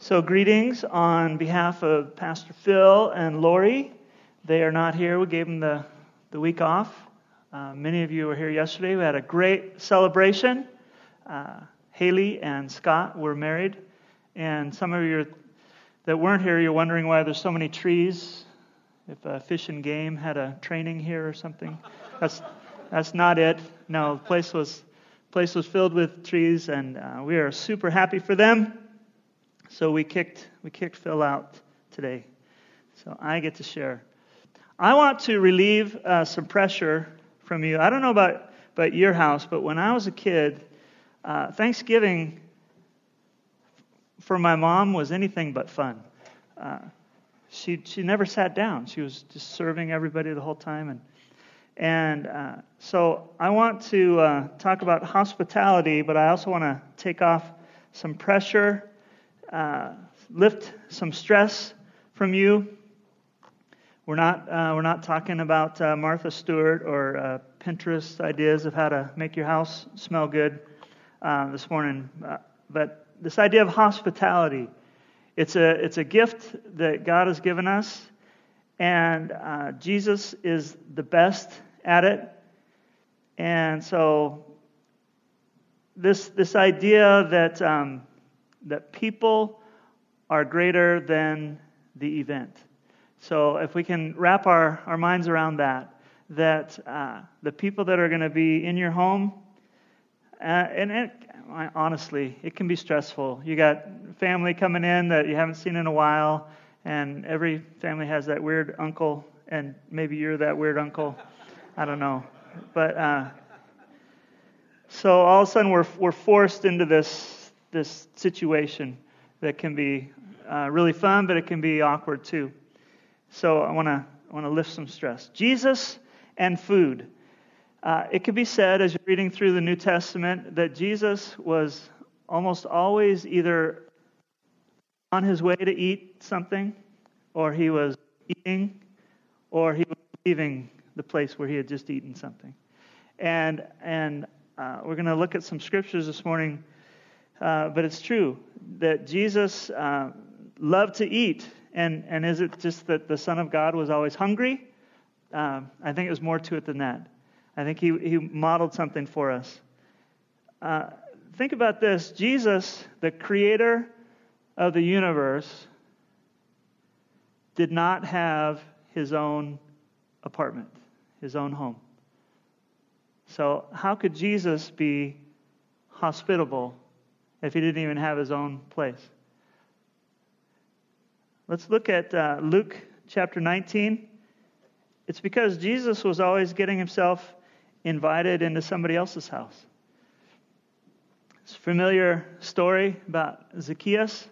So greetings on behalf of Pastor Phil and Lori. They are not here. We gave them the week off. Many of you were here yesterday. We had a great celebration. Haley and Scott were married. And some of you that weren't here, you're wondering why there's so many trees. If Fish and Game had a training here or something. That's not it. No, the place was filled with trees, and we are super happy for them. So we kicked Phil out today. So I get to share. I want to relieve some pressure from you. I don't know about your house, but when I was a kid, Thanksgiving for my mom was anything but fun. She never sat down. She was just serving everybody the whole time, and so I want to talk about hospitality, but I also want to take off some pressure. Lift some stress from you. We're not talking about Martha Stewart or Pinterest ideas of how to make your house smell good this morning, but this idea of hospitality, it's a gift that God has given us, and Jesus is the best at it. And so this idea that people are greater than the event. So if we can wrap our minds around that the people that are going to be in your home, honestly, it can be stressful. You got family coming in that you haven't seen in a while, and every family has that weird uncle, and maybe you're that weird uncle. I don't know. But so all of a sudden we're forced into this situation that can be really fun, but it can be awkward too. So I want to lift some stress. Jesus and food. It could be said as you're reading through the New Testament that Jesus was almost always either on his way to eat something, or he was eating, or he was leaving the place where he had just eaten something. And we're going to look at some scriptures this morning. But it's true that Jesus loved to eat. And is it just that the Son of God was always hungry? I think it was more to it than that. I think he modeled something for us. Think about this. Jesus, the creator of the universe, did not have his own apartment, his own home. So how could Jesus be hospitable if he didn't even have his own place? Let's look at Luke chapter 19. It's because Jesus was always getting himself invited into somebody else's house. It's a familiar story about Zacchaeus.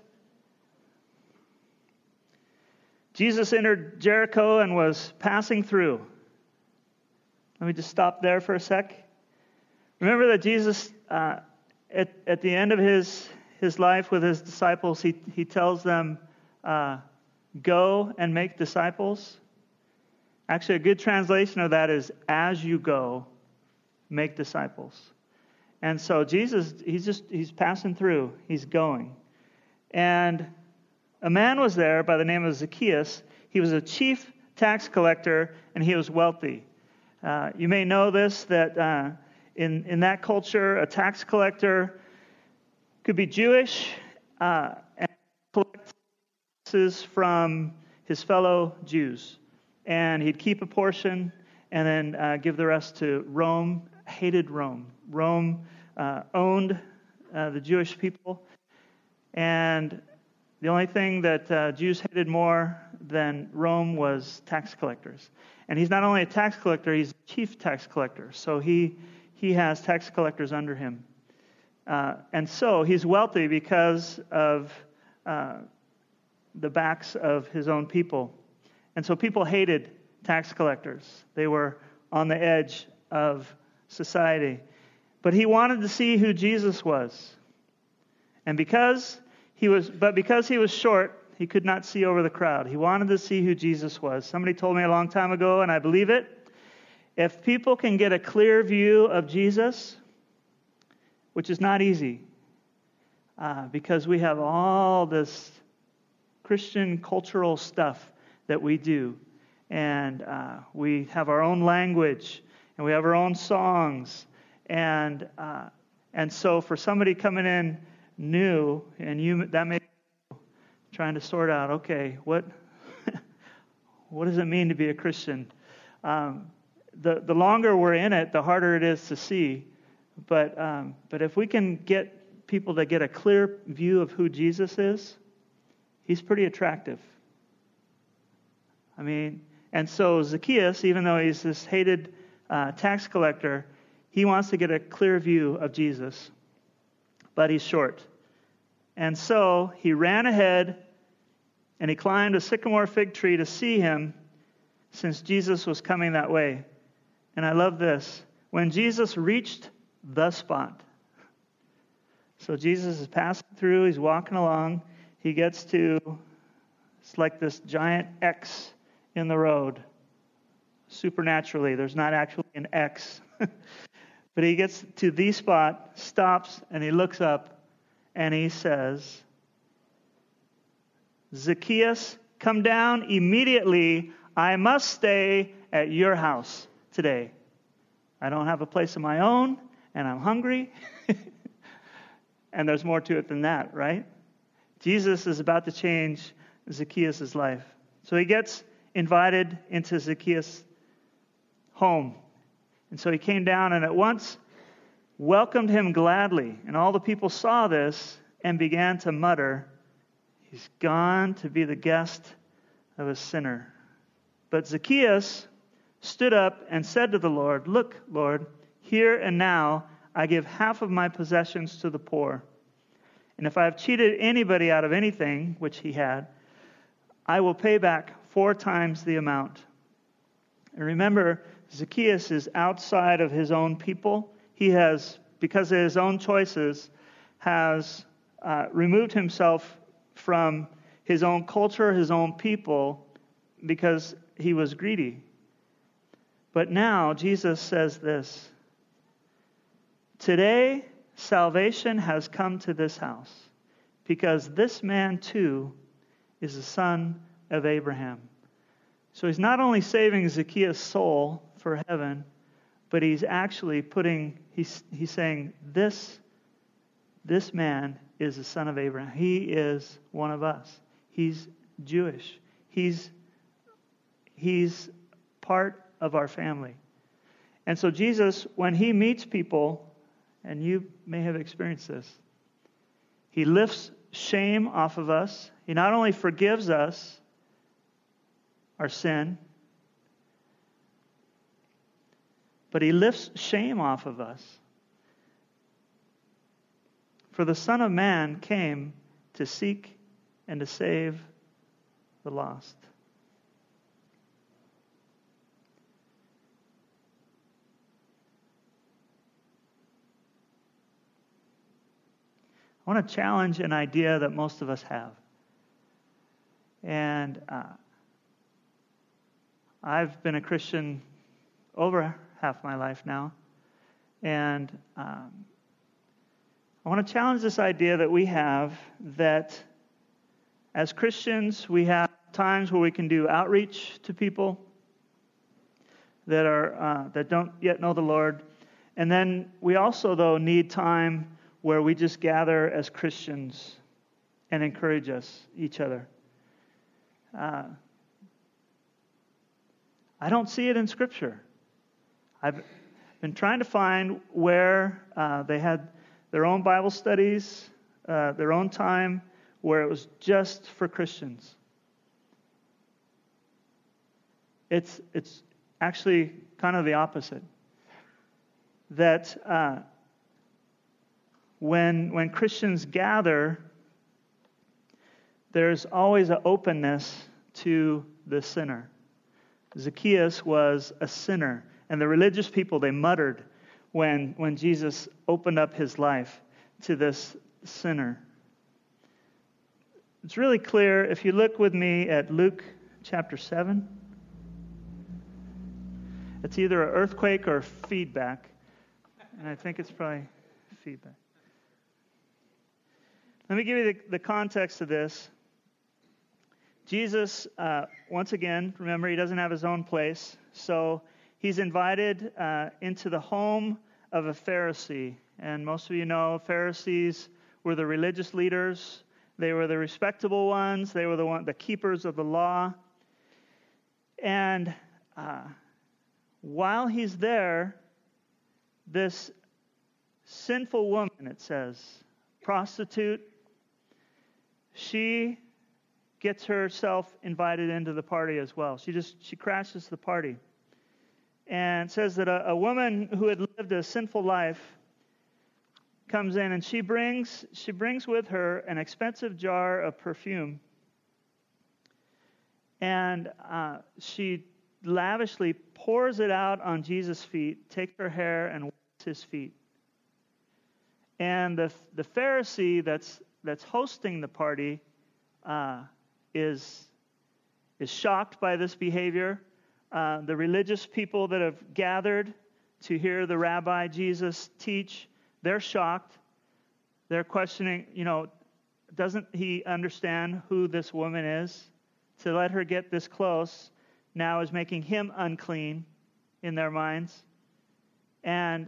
Jesus entered Jericho and was passing through. Let me just stop there for a sec. Remember that Jesus, at the end of his life with his disciples, he tells them, go and make disciples. Actually, a good translation of that is, as you go, make disciples. And so Jesus, he's passing through. He's going. And a man was there by the name of Zacchaeus. He was a chief tax collector, and he was wealthy. You may know this, that in that culture, a tax collector could be Jewish and collect taxes from his fellow Jews. And he'd keep a portion and then give the rest to Rome. Hated Rome. Rome owned the Jewish people. And the only thing that Jews hated more than Rome was tax collectors. And he's not only a tax collector, he's chief tax collector. So he has tax collectors under him. And so he's wealthy because of the backs of his own people. And so people hated tax collectors. They were on the edge of society. But he wanted to see who Jesus was. And because he was short, he could not see over the crowd. He wanted to see who Jesus was. Somebody told me a long time ago, and I believe it. If people can get a clear view of Jesus, which is not easy, because we have all this Christian cultural stuff that we do. And we have our own language, and we have our own songs. And so for somebody coming in new, and that may be trying to sort out, okay, what does it mean to be a Christian? The longer we're in it, the harder it is to see. But if we can get people to get a clear view of who Jesus is, he's pretty attractive. I mean, and so Zacchaeus, even though he's this hated tax collector, he wants to get a clear view of Jesus, but he's short. And so he ran ahead and he climbed a sycamore fig tree to see him, since Jesus was coming that way. And I love this. When Jesus reached the spot, so Jesus is passing through, he's walking along, he gets to, it's like this giant X in the road. Supernaturally, there's not actually an X. But he gets to the spot, stops, and he looks up, and he says, Zacchaeus, come down immediately. I must stay at your house today. I don't have a place of my own, and I'm hungry. And there's more to it than that, right? Jesus is about to change Zacchaeus' life. So he gets invited into Zacchaeus' home. And so he came down and at once welcomed him gladly. And all the people saw this and began to mutter, he's gone to be the guest of a sinner. But Zacchaeus stood up and said to the Lord, look, Lord, here and now I give half of my possessions to the poor. And if I have cheated anybody out of anything, which he had, I will pay back 4 times the amount. And remember, Zacchaeus is outside of his own people. He has, because of his own choices, has removed himself from his own culture, his own people, because he was greedy. But now Jesus says this, today salvation has come to this house, because this man too is the son of Abraham. So he's not only saving Zacchaeus' soul for heaven, but he's actually he's saying this man is the son of Abraham. He is one of us. He's Jewish. He's part of our family. And so Jesus, when he meets people, and you may have experienced this, he lifts shame off of us. He not only forgives us our sin, but he lifts shame off of us. For the Son of Man came to seek and to save the lost. I want to challenge an idea that most of us have. And I've been a Christian over half my life now. And I want to challenge this idea that we have that as Christians, we have times where we can do outreach to people that don't yet know the Lord. And then we also, though, need time where we just gather as Christians and encourage each other. I don't see it in Scripture. I've been trying to find where they had their own Bible studies, their own time, where it was just for Christians. It's actually kind of the opposite. That when Christians gather, there's always an openness to the sinner. Zacchaeus was a sinner, and the religious people, they muttered when Jesus opened up his life to this sinner. It's really clear if you look with me at Luke chapter 7. It's either an earthquake or feedback, and I think it's probably feedback. Let me give you the context of this. Jesus, once again, remember, he doesn't have his own place. So he's invited into the home of a Pharisee. And most of you know Pharisees were the religious leaders. They were the respectable ones. They were the keepers of the law. And while he's there, this sinful woman, it says, prostitute, she gets herself invited into the party as well. She crashes the party. And it says that a woman who had lived a sinful life comes in, and she brings with her an expensive jar of perfume. And she lavishly pours it out on Jesus' feet, takes her hair and wipes his feet. And the Pharisee that's hosting the party is shocked by this behavior. The religious people that have gathered to hear the rabbi Jesus teach, they're shocked. They're questioning, doesn't he understand who this woman is? To let her get this close now is making him unclean in their minds. And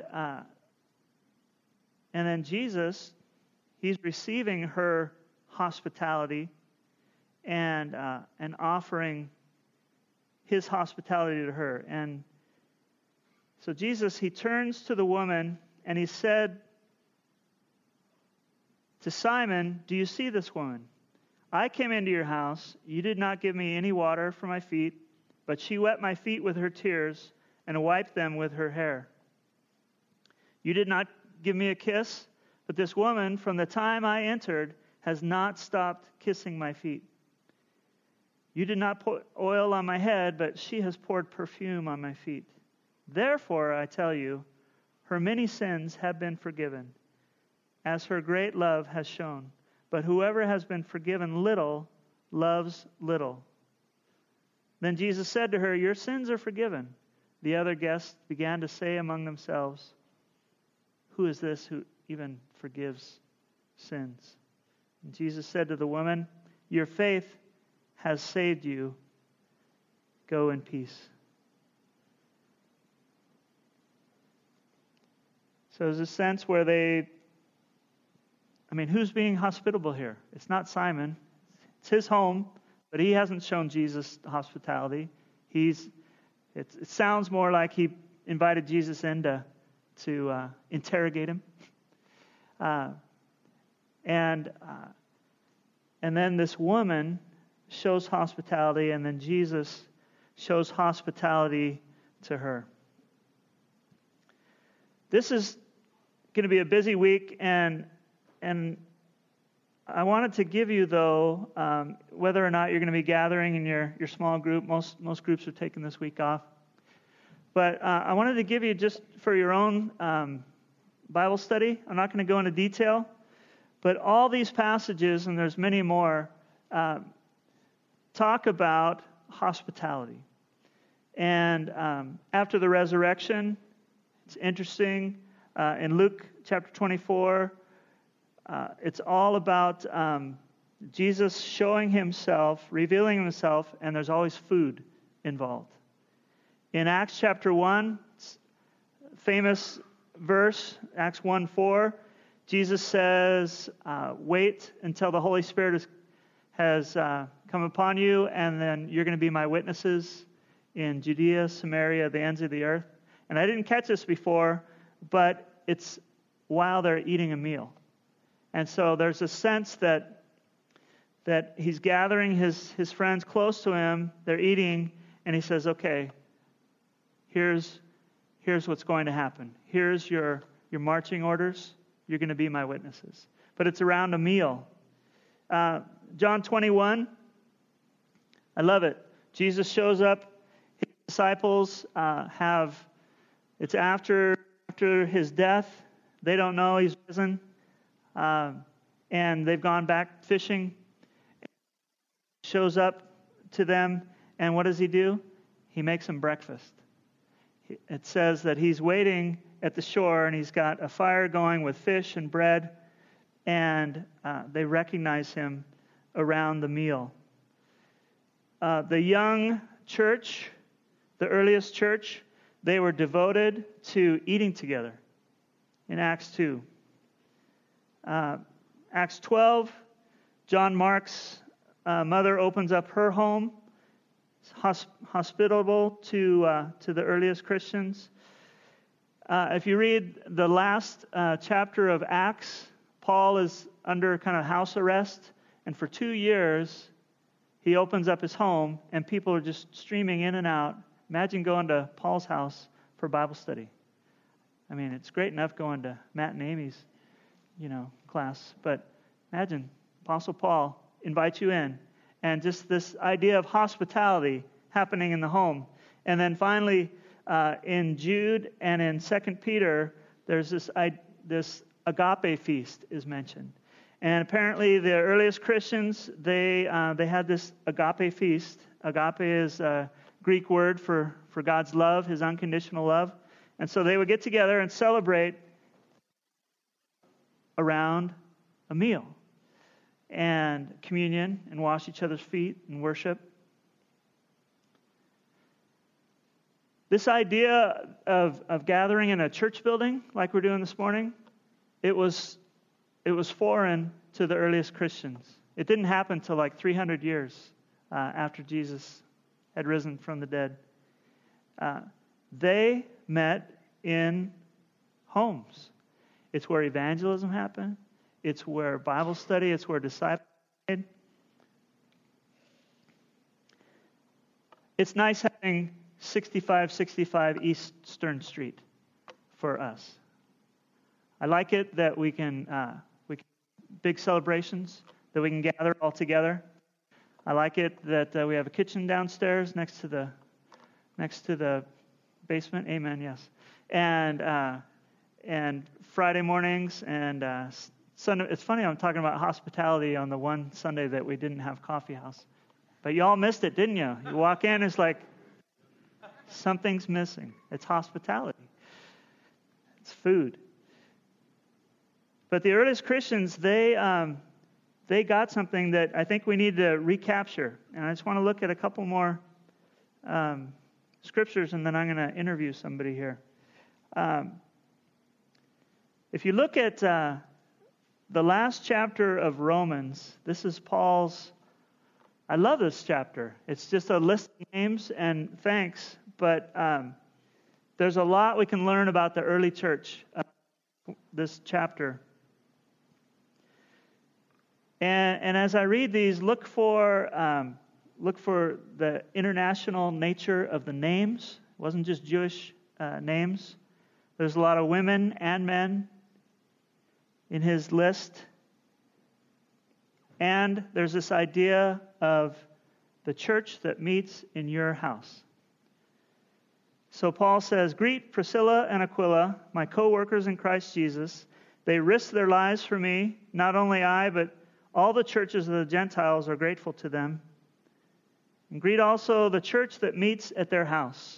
then Jesus, he's receiving her hospitality and offering his hospitality to her. And so Jesus, he turns to the woman and he said to Simon, "Do you see this woman? I came into your house. You did not give me any water for my feet, but she wet my feet with her tears and wiped them with her hair. You did not give me a kiss, but this woman, from the time I entered, has not stopped kissing my feet. You did not put oil on my head, but she has poured perfume on my feet. Therefore, I tell you, her many sins have been forgiven, as her great love has shown. But whoever has been forgiven little loves little." Then Jesus said to her, "Your sins are forgiven." The other guests began to say among themselves, "Who is this who even forgives sins?" And Jesus said to the woman, "Your faith has saved you. Go in peace." So there's a sense where who's being hospitable here? It's not Simon. It's his home, but he hasn't shown Jesus hospitality. It sounds more like he invited Jesus in to interrogate him. And then this woman shows hospitality, and then Jesus shows hospitality to her. This is going to be a busy week, and I wanted to give you, though, whether or not you're going to be gathering in your small group. Most groups are taking this week off. But I wanted to give you, just for your own Bible study, I'm not going to go into detail, but all these passages, and there's many more, talk about hospitality. And after the resurrection, it's interesting, in Luke chapter 24, it's all about Jesus showing himself, revealing himself, and there's always food involved. In Acts chapter 1, famous verse, Acts 1:4, Jesus says, "Wait until the Holy Spirit has come upon you, and then you're going to be my witnesses in Judea, Samaria, the ends of the earth." And I didn't catch this before, but it's while they're eating a meal. And so there's a sense that he's gathering his friends close to him, they're eating, and he says, "Okay, here's what's going to happen. Here's your marching orders. You're going to be my witnesses." But it's around a meal. John 21, I love it. Jesus shows up. His disciples it's after his death. They don't know he's risen. And they've gone back fishing. Shows up to them, and what does he do? He makes them breakfast. It says that he's waiting at the shore, and he's got a fire going with fish and bread, and they recognize him around the meal. the young church, the earliest church, they were devoted to eating together in Acts 2. Acts 12, John Mark's mother opens up her home, hospitable to the earliest Christians. If you read the last chapter of Acts, Paul is under kind of house arrest, and for 2 years, he opens up his home, and people are just streaming in and out. Imagine going to Paul's house for Bible study. I mean, it's great enough going to Matt and Amy's, class, but imagine Apostle Paul invites you in, and just this idea of hospitality happening in the home. And then finally, in Jude and in 2 Peter, there's this agape feast is mentioned. And apparently the earliest Christians, they had this agape feast. Agape is a Greek word for God's love, his unconditional love. And so they would get together and celebrate around a meal and communion and wash each other's feet and worship. This idea of gathering in a church building like we're doing this morning, it was foreign to the earliest Christians. It didn't happen until like 300 years after Jesus had risen from the dead. They met in homes. It's where evangelism happened. It's where Bible study, it's where disciples made. It's nice having 6565 Eastern Street for us. I like it that we can big celebrations, that we can gather all together. I like it that we have a kitchen downstairs next to the basement. Amen. Yes. And Friday mornings and Sunday. It's funny I'm talking about hospitality on the one Sunday that we didn't have coffee house, but you all missed it, didn't you? You walk in, it's like something's missing. It's hospitality. It's food. But the earliest Christians, they got something that I think we need to recapture. And I just want to look at a couple more scriptures, and then I'm going to interview somebody here. If you look at the last chapter of Romans, this is Paul's. I love this chapter. It's just a list of names and thanks, but there's a lot we can learn about the early church. This chapter. And as I read these, look for the international nature of the names. It wasn't just Jewish names. There's a lot of women and men in his list. And there's this idea of the church that meets in your house. So Paul says, "Greet Priscilla and Aquila, my co-workers in Christ Jesus. They risked their lives for me. Not only I, but all the churches of the Gentiles are grateful to them. And greet also the church that meets at their house.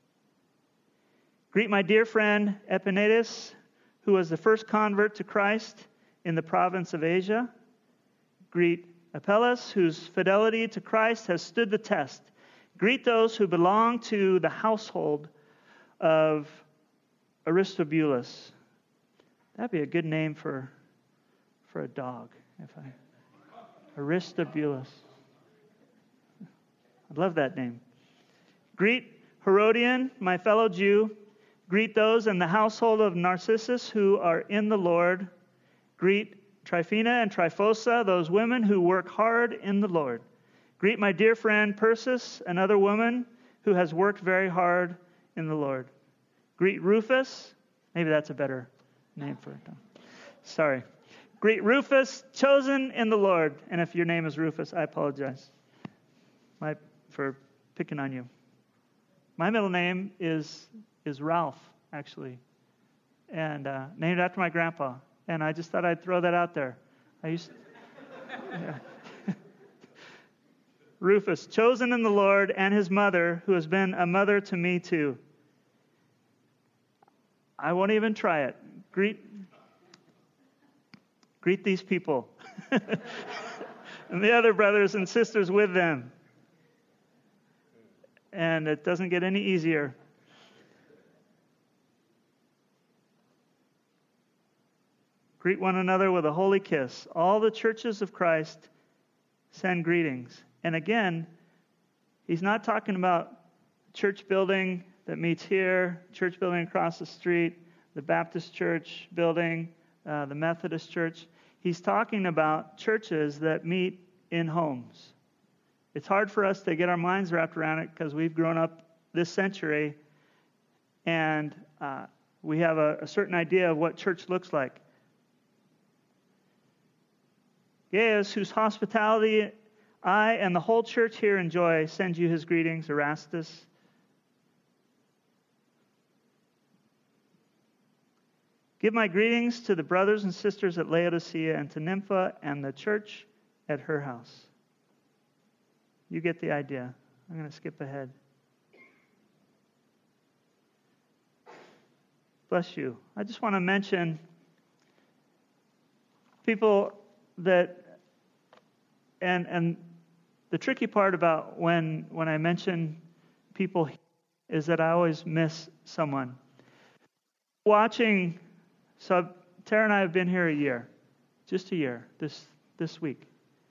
Greet my dear friend Epaenetus, who was the first convert to Christ in the province of Asia. Greet Apelles, whose fidelity to Christ has stood the test. Greet those who belong to the household of Aristobulus." That'd be a good name for a dog. Aristobulus. I love that name. Greet Herodian, my fellow Jew. Greet those in the household of Narcissus who are in the Lord. Greet Tryphena and Tryphosa, those women who work hard in the Lord. Greet my dear friend Persis, another woman who has worked very hard in the Lord. Greet Rufus. Maybe that's a better name for it. Sorry. Greet Rufus, chosen in the Lord. And if your name is Rufus, I apologize for picking on you. My middle name is Ralph, actually, and named after my grandpa. And I just thought I'd throw that out there. Rufus, chosen in the Lord, and his mother, who has been a mother to me too. I won't even try it. Greet these people and the other brothers and sisters with them. and it doesn't get any easier. Greet one another with a holy kiss. All the churches of Christ send greetings. And again, he's not talking about church building that meets here, church building across the street, the Baptist church building, the Methodist church. He's talking about churches that meet in homes. It's hard for us to get our minds wrapped around it because we've grown up this century and we have a certain idea of what church looks like. Gaius, whose hospitality I and the whole church here enjoy, send you his greetings. Erastus. Give my greetings to the brothers and sisters at Laodicea and to Nympha and the church at her house. You get the idea. I'm going to skip ahead. Bless you. I just want to mention people that, and the tricky part about when I mention people is that I always miss someone. So Tara and I have been here a year, just a year, this week.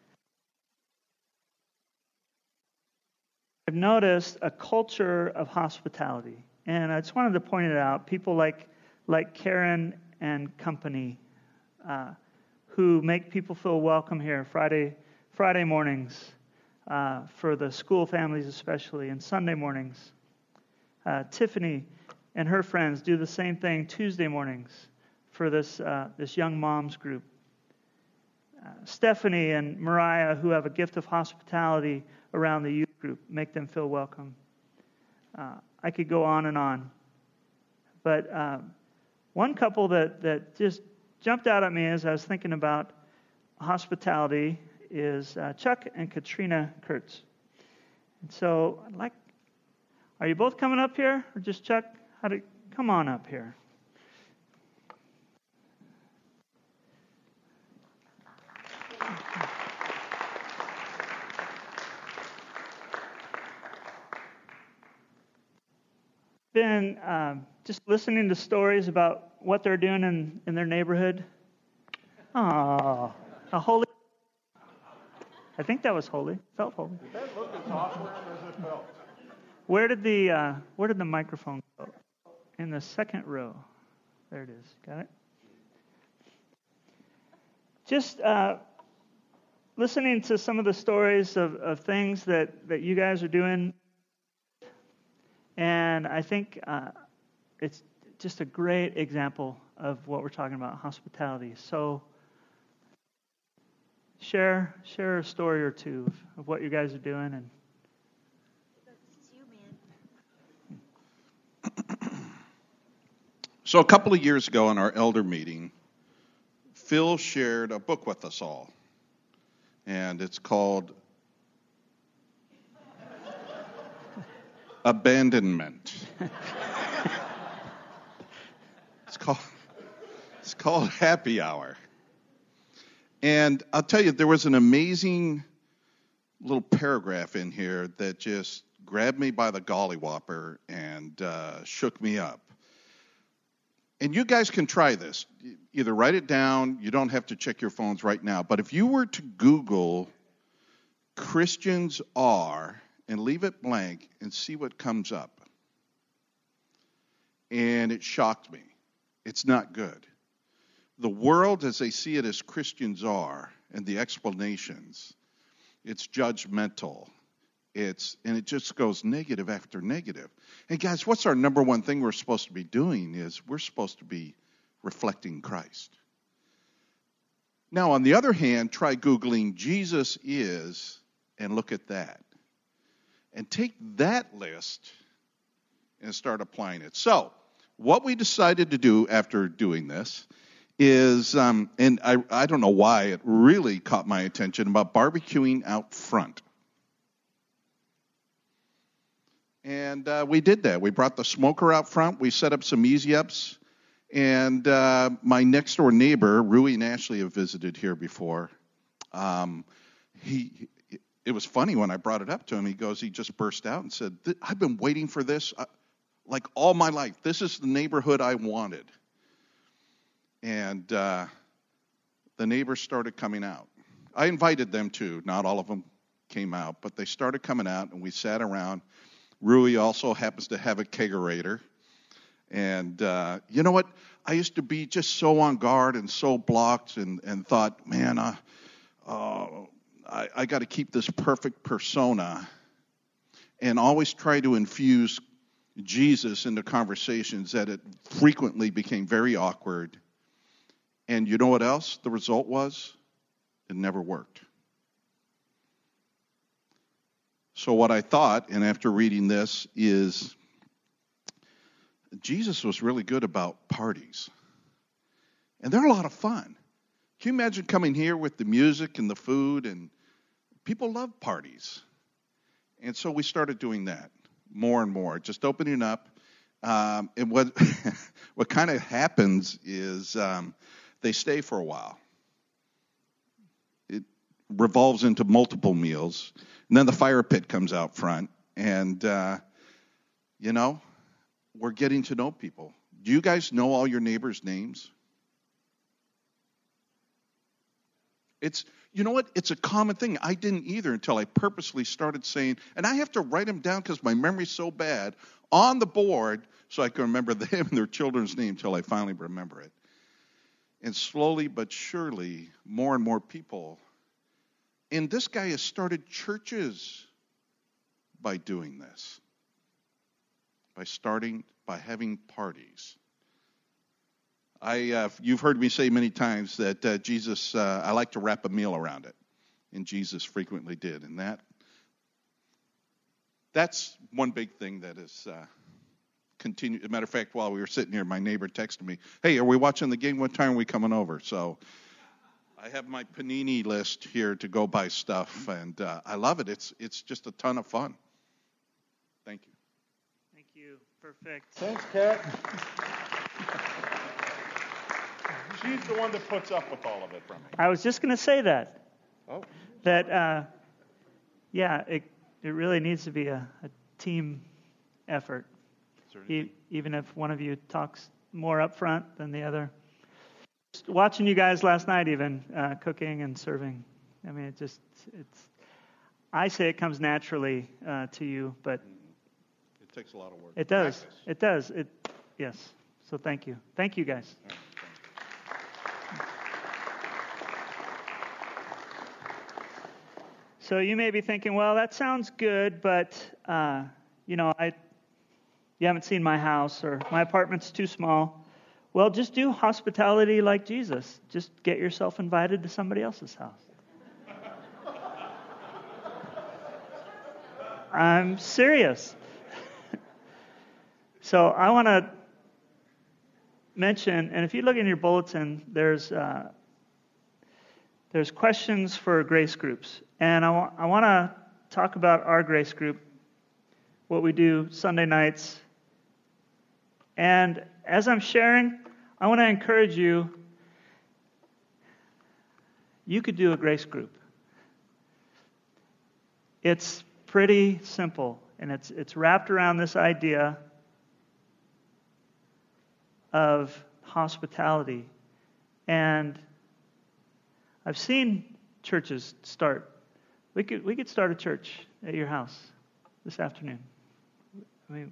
I've noticed a culture of hospitality, and I just wanted to point it out. People like Karen and company, who make people feel welcome here Friday mornings, for the school families especially, and Sunday mornings. Tiffany and her friends do the same thing Tuesday mornings for this young moms group. Stephanie and Mariah, who have a gift of hospitality around the youth group, make them feel welcome. I could go on and on. But one couple that just jumped out at me as I was thinking about hospitality is Chuck and Katrina Kurtz. And so, are you both coming up here, or just Chuck? Come on up here. Been just listening to stories about what they're doing in their neighborhood. Oh, a holy. I think that was holy. Felt holy. Did that look as awkward as it felt? Where did the microphone go? In the second row. There it is. Got it? Just listening to some of the stories of things that you guys are doing. And I think it's just a great example of what we're talking about, hospitality. So share a story or two of what you guys are doing. And this is you, man. So a couple of years ago in our elder meeting, Phil shared a book with us all. And it's called Abandonment. It's called Happy Hour. And I'll tell you, there was an amazing little paragraph in here that just grabbed me by the gollywhopper and shook me up. And you guys can try this. Either write it down. You don't have to check your phones right now. But if you were to Google Christians are and leave it blank and see what comes up. And it shocked me. It's not good. The world as they see it as Christians are, and the explanations, it's judgmental. And it just goes negative after negative. And guys, what's our number one thing we're supposed to be doing is we're supposed to be reflecting Christ. Now, on the other hand, try Googling Jesus is, and look at that. And take that list and start applying it. So, what we decided to do after doing this is, and I don't know why it really caught my attention, about barbecuing out front. And we did that. We brought the smoker out front. We set up some easy-ups. And my next-door neighbor, Rui and Ashley, have visited here before. It it was funny when I brought it up to him. He just burst out and said, I've been waiting for this like all my life. This is the neighborhood I wanted. And the neighbors started coming out. I invited them too. Not all of them came out, but they started coming out, and we sat around. Rui also happens to have a kegerator. And you know what? I used to be just so on guard and so blocked and thought, man, I got to keep this perfect persona and always try to infuse Jesus into conversations that it frequently became very awkward. And you know what else the result was? It never worked. So what I thought, and after reading this, is Jesus was really good about parties. And they're a lot of fun. Can you imagine coming here with the music and the food? And people love parties. And so we started doing that more and more, just opening up. And what what kind of happens is they stay for a while. It revolves into multiple meals. And then the fire pit comes out front. And, we're getting to know people. Do you guys know all your neighbors' names? It's, you know what? It's a common thing. I didn't either until I purposely started saying, and I have to write them down because my memory's so bad, on the board so I can remember them and their children's name until I finally remember it. And slowly but surely, more and more people. And this guy has started churches by doing this. By having parties. You've heard me say many times that Jesus, I like to wrap a meal around it. And Jesus frequently did. And that's one big thing that is continued. As a matter of fact, while we were sitting here, my neighbor texted me, hey, are we watching the game? What time are we coming over? So I have my panini list here to go buy stuff. And I love it. It's just a ton of fun. Thank you. Thank you. Perfect. Thanks, Kat. She's the one that puts up with all of it from me. I was just going to say that. Oh. That, it really needs to be a team effort. Even if one of you talks more up front than the other. Just watching you guys last night even, cooking and serving. I mean, I say it comes naturally to you, but it takes a lot of work. It does. Practice. It does. Yes. So thank you. Thank you, guys. All right, So you may be thinking, well, that sounds good, but you haven't seen my house or my apartment's too small. Well, just do hospitality like Jesus. Just get yourself invited to somebody else's house. I'm serious. So I want to mention, and if you look in your bulletin, there's questions for grace groups. And I want to talk about our grace group, what we do Sunday nights. And as I'm sharing, I want to encourage you could do a grace group. It's pretty simple, and it's wrapped around this idea of hospitality. And I've seen churches start. We could start a church at your house this afternoon. I mean,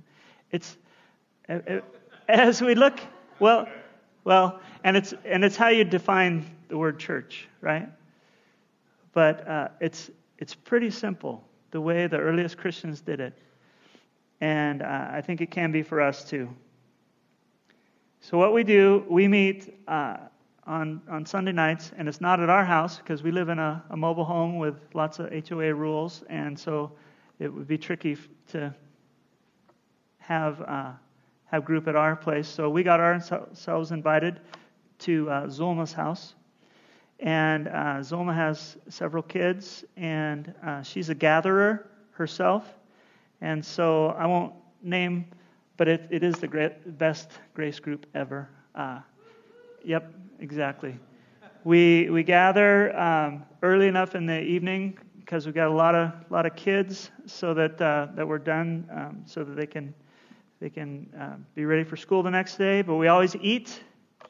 as we look, well, and it's how you define the word church, right? But it's pretty simple the way the earliest Christians did it, and I think it can be for us too. So what we do, we meet on Sunday nights, and it's not at our house because we live in a mobile home with lots of HOA rules, and so it would be tricky to have group at our place. So we got ourselves invited to Zulma's house, and Zulma has several kids, and she's a gatherer herself, and so I won't name, but it is the best grace group ever. Yep, exactly. We gather early enough in the evening because we've got a lot of kids, so that we're done, so that they can be ready for school the next day. But we always eat,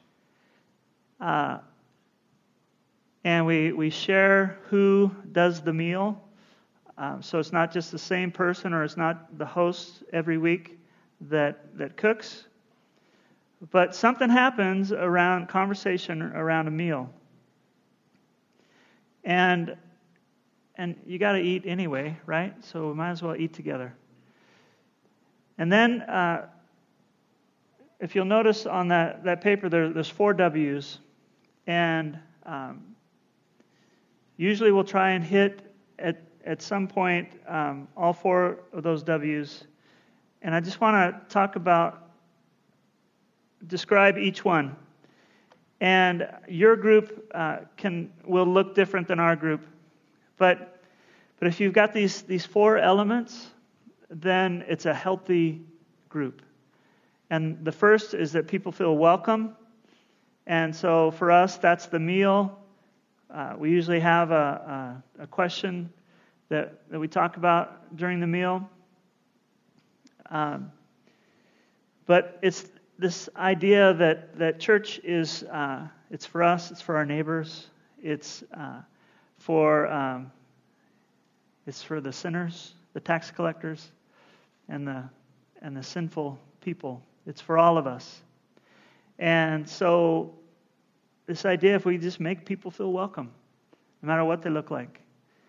and we share who does the meal. So it's not just the same person, or it's not the host every week that cooks. But something happens around conversation around a meal. And you got to eat anyway, right? So we might as well eat together. And then, if you'll notice on that paper, there's 4 W's. And usually we'll try and hit at some point all 4 of those W's. And I just want to describe each one. And your group will look different than our group. But if you've got these 4 elements, then it's a healthy group. And the first is that people feel welcome. And so for us, that's the meal. We usually have a question that we talk about during the meal. But it's this idea that church is, it's for us, it's for our neighbors, it's for the sinners, the tax collectors, and the sinful people. It's for all of us. And so this idea, if we just make people feel welcome, no matter what they look like.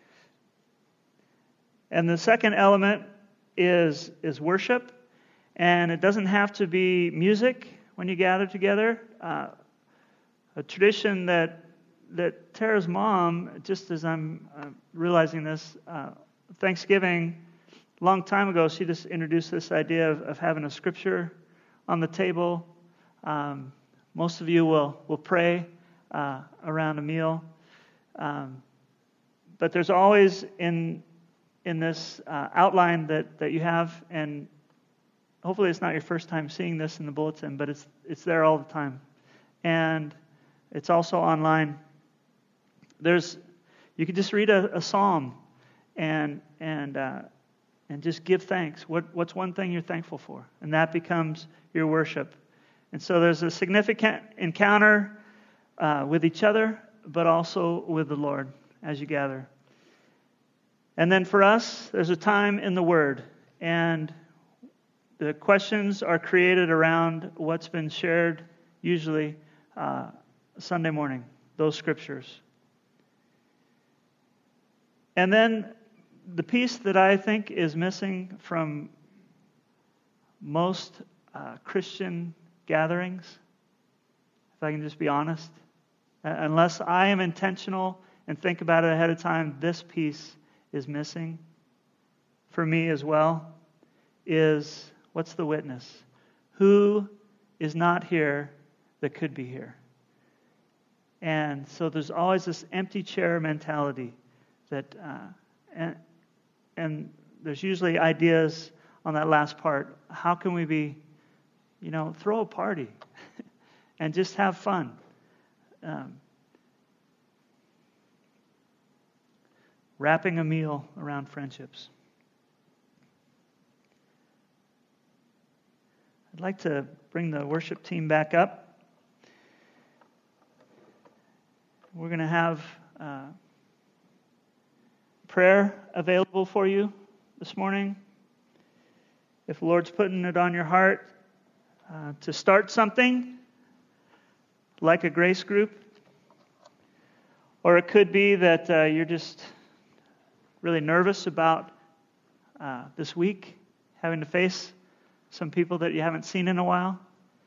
And the second element is worship. And it doesn't have to be music when you gather together. A tradition that Tara's mom, just as I'm realizing this, Thanksgiving, a long time ago, she just introduced this idea of having a scripture on the table. Most of you will pray around a meal. But there's always in this outline that you have, and hopefully it's not your first time seeing this in the bulletin, but it's there all the time. And it's also online. You could just read a psalm and just give thanks. What's one thing you're thankful for? And that becomes your worship. And so there's a significant encounter with each other, but also with the Lord as you gather. And then for us, there's a time in the Word. And the questions are created around what's been shared, usually Sunday morning, those scriptures. And then the piece that I think is missing from most Christian gatherings, if I can just be honest, unless I am intentional and think about it ahead of time, this piece is missing for me as well, is what's the witness? Who is not here that could be here? And so there's always this empty chair mentality that, and there's usually ideas on that last part. How can we be, throw a party and just have fun? Wrapping a meal around friendships. I'd like to bring the worship team back up. We're going to have prayer available for you this morning. If the Lord's putting it on your heart to start something, like a grace group, or it could be that you're just really nervous about this week, having to face some people that you haven't seen in a while.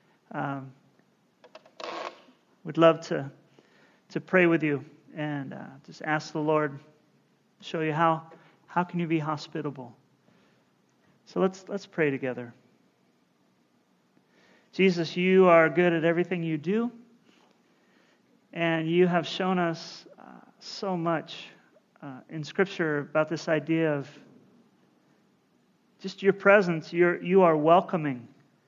We'd love to pray with you and just ask the Lord to show you how can you be hospitable. So let's pray together. Jesus, you are good at everything you do, and you have shown us so much in Scripture about this idea of just your presence. You are welcoming.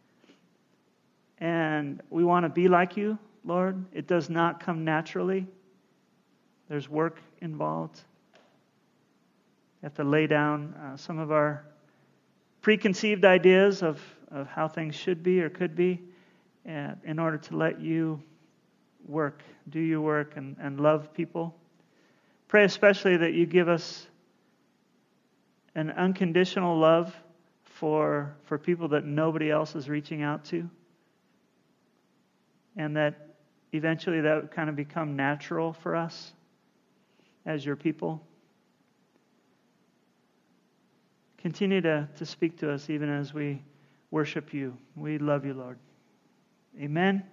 And we want to be like you, Lord. It does not come naturally. There's work involved. have to lay down some of our preconceived ideas of how things should be or could be in order to let you work, do your work, and love people. Pray especially that you give us an unconditional love for people that nobody else is reaching out to, and that eventually that would kind of become natural for us as your people. Continue to speak to us even as we worship you. We love you, Lord. Amen.